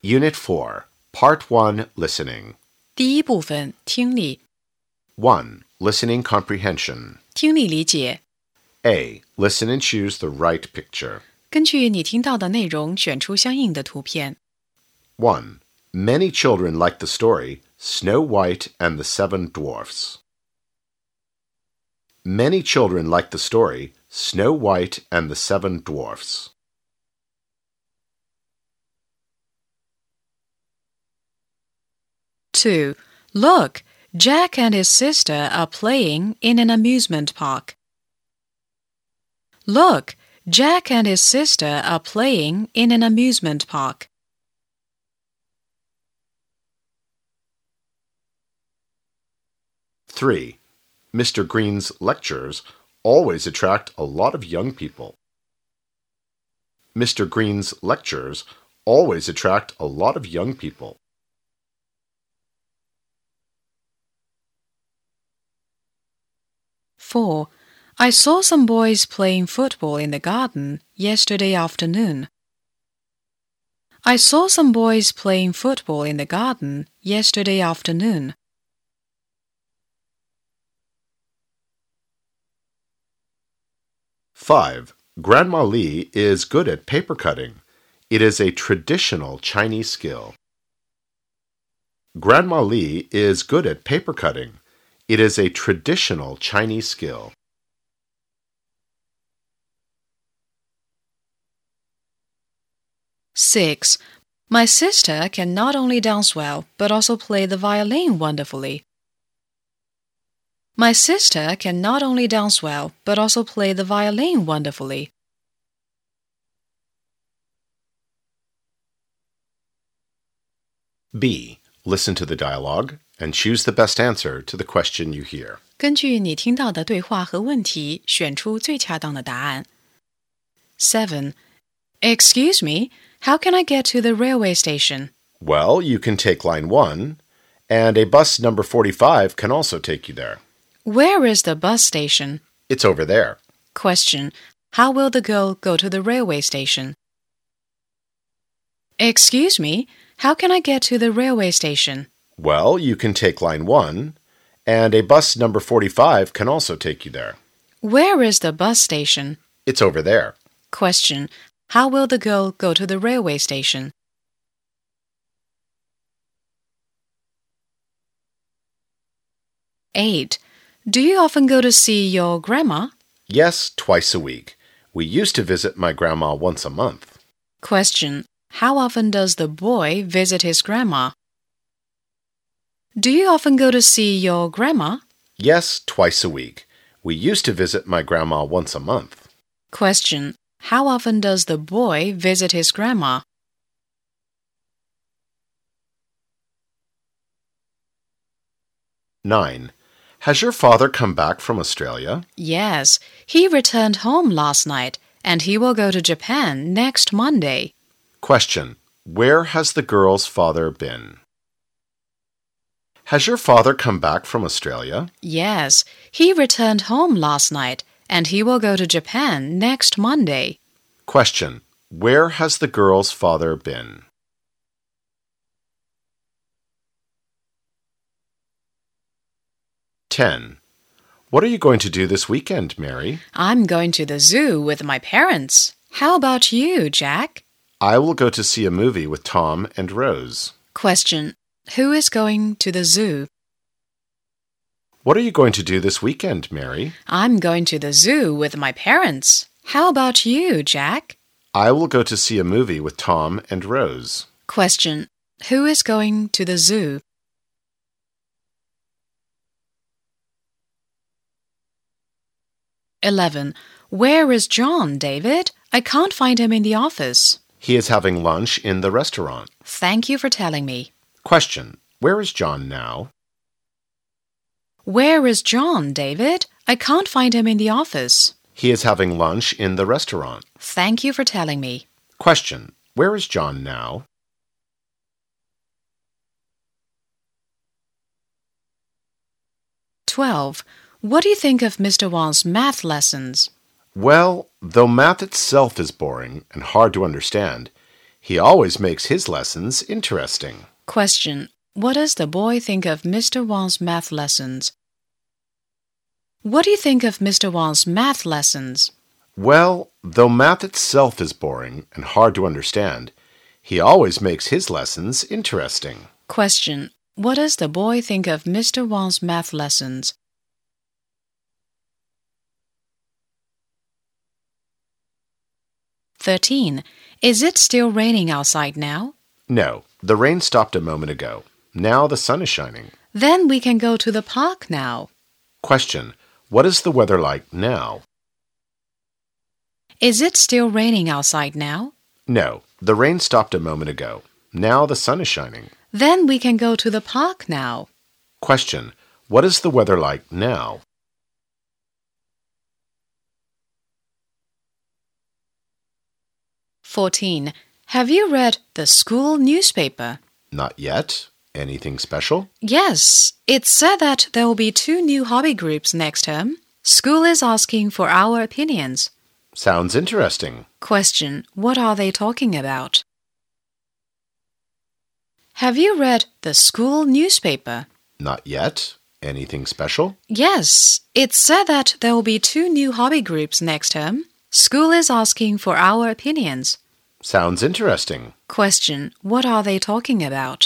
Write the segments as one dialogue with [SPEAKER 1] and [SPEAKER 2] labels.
[SPEAKER 1] Unit 4, Part 1, Listening.
[SPEAKER 2] 第一部分听力
[SPEAKER 1] 1. Listening Comprehension.
[SPEAKER 2] 听力理解
[SPEAKER 1] A. Listen and choose the right picture.
[SPEAKER 2] 根据你听到的内容选出相应的图片
[SPEAKER 1] 1. Many children like the story Snow White and the Seven Dwarfs. Many children like the story Snow White and the Seven Dwarfs.
[SPEAKER 2] 2. Look, Jack and his sister are playing in an amusement park. Look, Jack and his sister are playing in an amusement park.
[SPEAKER 1] 3. Mr. Green's lectures always attract a lot of young people. Mr. Green's lectures always attract a lot of young people.
[SPEAKER 2] 4. I saw some boys playing football in the garden yesterday afternoon. I saw some boys playing football in the garden yesterday afternoon.
[SPEAKER 1] 5. Grandma Li is good at paper cutting. It is a traditional Chinese skill. Grandma Li is good at paper cutting. It is a traditional Chinese skill.
[SPEAKER 2] 6. My sister can not only dance well, but also play the violin wonderfully. My sister can not only dance well, but also play the violin wonderfully.
[SPEAKER 1] B. Listen to the dialogue and choose the best answer to the question you hear.
[SPEAKER 2] 根据你听到的对话和问题，选出最恰当的答案。7. Excuse me, how can I get to the railway station?
[SPEAKER 1] Well, you can take line 1, and a bus number 45 can also take you there.
[SPEAKER 2] Where is the bus station?
[SPEAKER 1] It's over there.
[SPEAKER 2] Question. How will the girl go to the railway station? Excuse me, how can I get to the railway station?
[SPEAKER 1] Well, you can take line 1, and a bus number 45 can also take you there.
[SPEAKER 2] Where is the bus station?
[SPEAKER 1] It's over there.
[SPEAKER 2] Question. How will the girl go to the railway station? Eight. Do you often go to see your grandma?
[SPEAKER 1] Yes, twice a week. We used to visit my grandma once a month.
[SPEAKER 2] Question. How often does the boy visit his grandma? Do you often go to see your grandma?
[SPEAKER 1] Yes, twice a week. We used to visit my grandma once a month.
[SPEAKER 2] Question. How often does the boy visit his grandma?
[SPEAKER 1] 9. Has your father come back from Australia?
[SPEAKER 2] Yes, he returned home last night, and he will go to Japan next Monday.
[SPEAKER 1] Question. Where has the girl's father been? Has your father come back from Australia?
[SPEAKER 2] Yes, he returned home last night, and he will go to Japan next Monday.
[SPEAKER 1] Question. Where has the girl's father been? Ten. What are you going to do this weekend, Mary?
[SPEAKER 2] I'm going to the zoo with my parents. How about you, Jack?
[SPEAKER 1] I will go to see a movie with Tom and Rose.
[SPEAKER 2] Question. Who is going to the zoo?
[SPEAKER 1] What are you going to do this weekend, Mary?
[SPEAKER 2] I'm going to the zoo with my parents. How about you, Jack?
[SPEAKER 1] I will go to see a movie with Tom and Rose.
[SPEAKER 2] Question. Who is going to the zoo? 11. Where is John, David? I can't find him in the office.
[SPEAKER 1] He is having lunch in the restaurant.
[SPEAKER 2] Thank you for telling me.
[SPEAKER 1] Question. Where is John now?
[SPEAKER 2] Where is John, David? I can't find him in the office.
[SPEAKER 1] He is having lunch in the restaurant.
[SPEAKER 2] Thank you for telling me.
[SPEAKER 1] Question. Where is John now?
[SPEAKER 2] 12. What do you think of Mr. Wang's math lessons?
[SPEAKER 1] Well, though math itself is boring and hard to understand, He always makes his lessons interesting.
[SPEAKER 2] Question. What does the boy think of Mr. Wang's math lessons? What do you think of Mr. Wang's math lessons?
[SPEAKER 1] Well, though math itself is boring and hard to understand, he always makes his lessons interesting.
[SPEAKER 2] Question. What does the boy think of Mr. Wang's math lessons? (13) Is it still raining outside now?
[SPEAKER 1] No, the rain stopped a moment ago. Now the sun is shining.
[SPEAKER 2] Then we can go to the park now.
[SPEAKER 1] Question. What is the weather like now?
[SPEAKER 2] Is it still raining outside now?
[SPEAKER 1] No, the rain stopped a moment ago. Now the sun is shining.
[SPEAKER 2] Then we can go to the park now.
[SPEAKER 1] Question. What is the weather like now?
[SPEAKER 2] (14) Have you read the school newspaper?
[SPEAKER 1] Not yet. Anything special?
[SPEAKER 2] Yes, it said that there will be 2 new hobby groups next term. School is asking for our opinions.
[SPEAKER 1] Sounds interesting.
[SPEAKER 2] Question. What are they talking about? Have you read the school newspaper?
[SPEAKER 1] Not yet. Anything special?
[SPEAKER 2] Yes, it said that there will be 2 new hobby groups next term. School is asking for our opinions.
[SPEAKER 1] Sounds interesting.
[SPEAKER 2] Question. What are they talking about?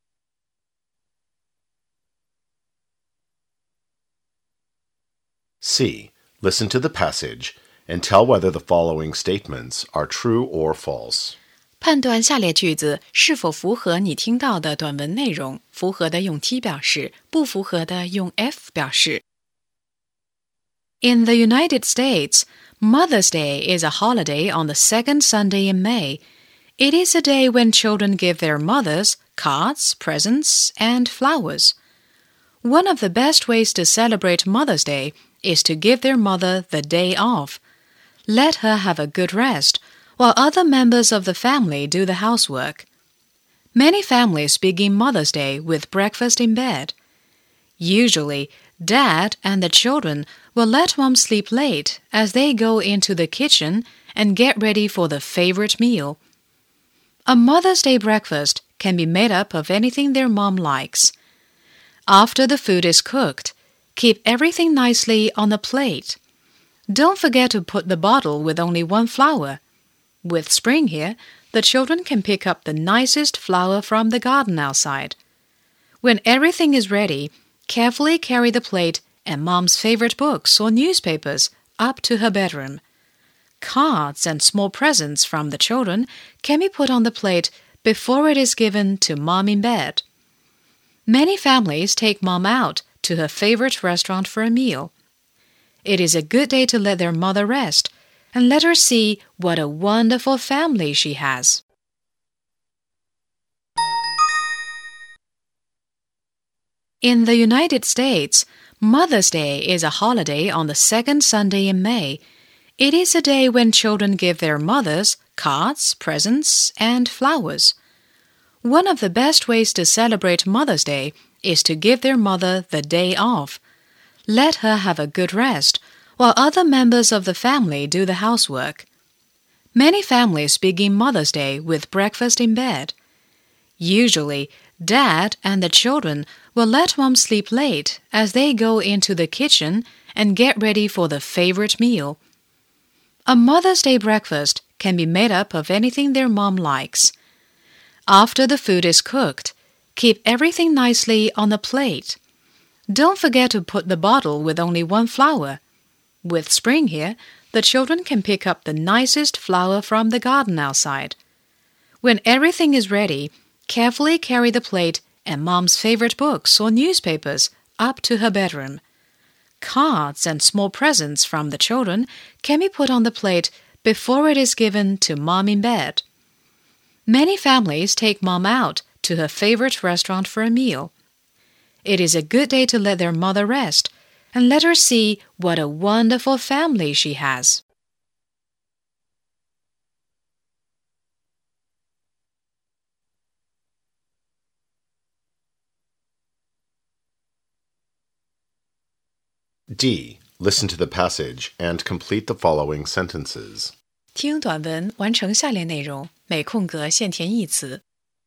[SPEAKER 1] C. Listen to the passage and tell whether the following statements are true or false.
[SPEAKER 2] 判断下列句子是否符合你听到的短文内容，符合的用 T 表示，不符合的用 F 表示。In the United States, Mother's Day is a holiday on the second Sunday in May. It is a day when children give their mothers cards, presents, and flowers. One of the best ways to celebrate Mother's Day is to give their mother the day off. Let her have a good rest, while other members of the family do the housework. Many families begin Mother's Day with breakfast in bed. Usually, Dad and the children will let Mom sleep late as they go into the kitchen and get ready for the favorite meal. A Mother's Day breakfast can be made up of anything their mom likes. After the food is cooked, keep everything nicely on the plate. Don't forget to put the bottle with only 1 flower. With spring here, the children can pick up the nicest flower from the garden outside. When everything is ready, carefully carry the plate and Mom's favorite books or newspapers up to her bedroom. Cards and small presents from the children can be put on the plate before it is given to Mom in bed. Many families take Mom out to her favorite restaurant for a meal. It is a good day to let their mother rest and let her see what a wonderful family she has. In the United States, Mother's Day is a holiday on the second Sunday in May. It is a day when children give their mothers cards, presents, and flowers. One of the best ways to celebrate Mother's Day is to give their mother the day off. Let her have a good rest, while other members of the family do the housework. Many families begin Mother's Day with breakfast in bed. Usually, Dad and the children will let Mom sleep late as they go into the kitchen and get ready for the favorite meal. A Mother's Day breakfast can be made up of anything their mom likes. After the food is cooked, keep everything nicely on the plate. Don't forget to put the bottle with only 1 flower. With spring here, the children can pick up the nicest flower from the garden outside. When everything is ready, carefully carry the plate and Mom's favorite books or newspapers up to her bedroom. Cards and small presents from the children can be put on the plate before it is given to Mom in bed. Many families take Mom out to her favorite restaurant for a meal. It is a good day to let their mother rest and let her see what a wonderful family she has.
[SPEAKER 1] D. Listen to the passage and complete the following sentences.
[SPEAKER 2] 听短文，完成下列内容，每空格现填一词。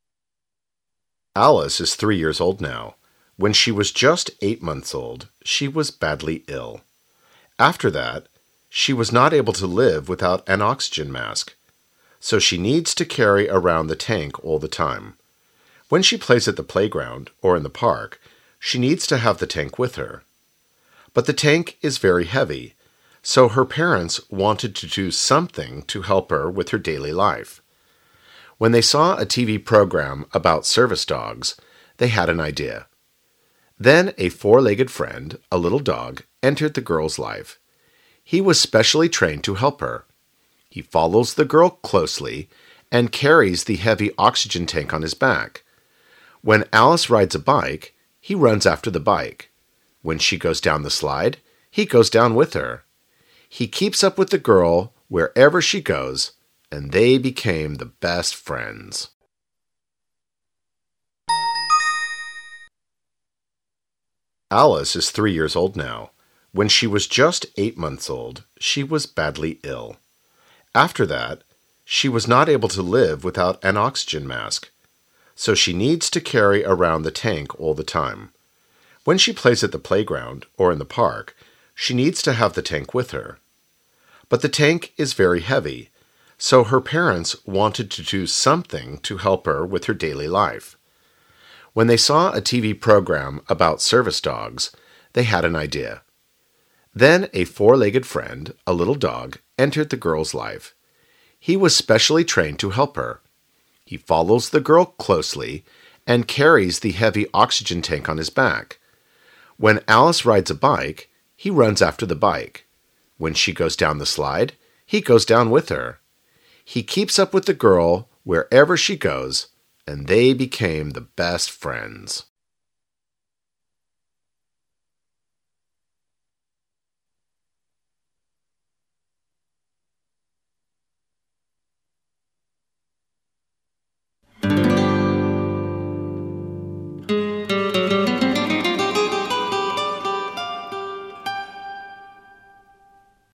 [SPEAKER 1] Alice is 3 years old now. When she was just 8 months old, she was badly ill. After that, she was not able to live without an oxygen mask, so she needs to carry around the tank all the time. When she plays at the playground or in the park, she needs to have the tank with her. But the tank is very heavy, so her parents wanted to do something to help her with her daily life. When they saw a TV program about service dogs, they had an idea. Then a four-legged friend, a little dog, entered the girl's life. He was specially trained to help her. He follows the girl closely and carries the heavy oxygen tank on his back. When Alice rides a bike, he runs after the bike. When she goes down the slide, he goes down with her. He keeps up with the girl wherever she goes, and they became the best friends. Alice is 3 years old now. When she was just 8 months old, she was badly ill. After that, she was not able to live without an oxygen mask, so she needs to carry around the tank all the time. When she plays at the playground or in the park, she needs to have the tank with her. But the tank is very heavy, so her parents wanted to do something to help her with her daily life. When they saw a TV program about service dogs, they had an idea. Then a four-legged friend, a little dog, entered the girl's life. He was specially trained to help her. He follows the girl closely and carries the heavy oxygen tank on his back. When Alice rides a bike, he runs after the bike. When she goes down the slide, he goes down with her. He keeps up with the girl wherever she goes, and they became the best friends.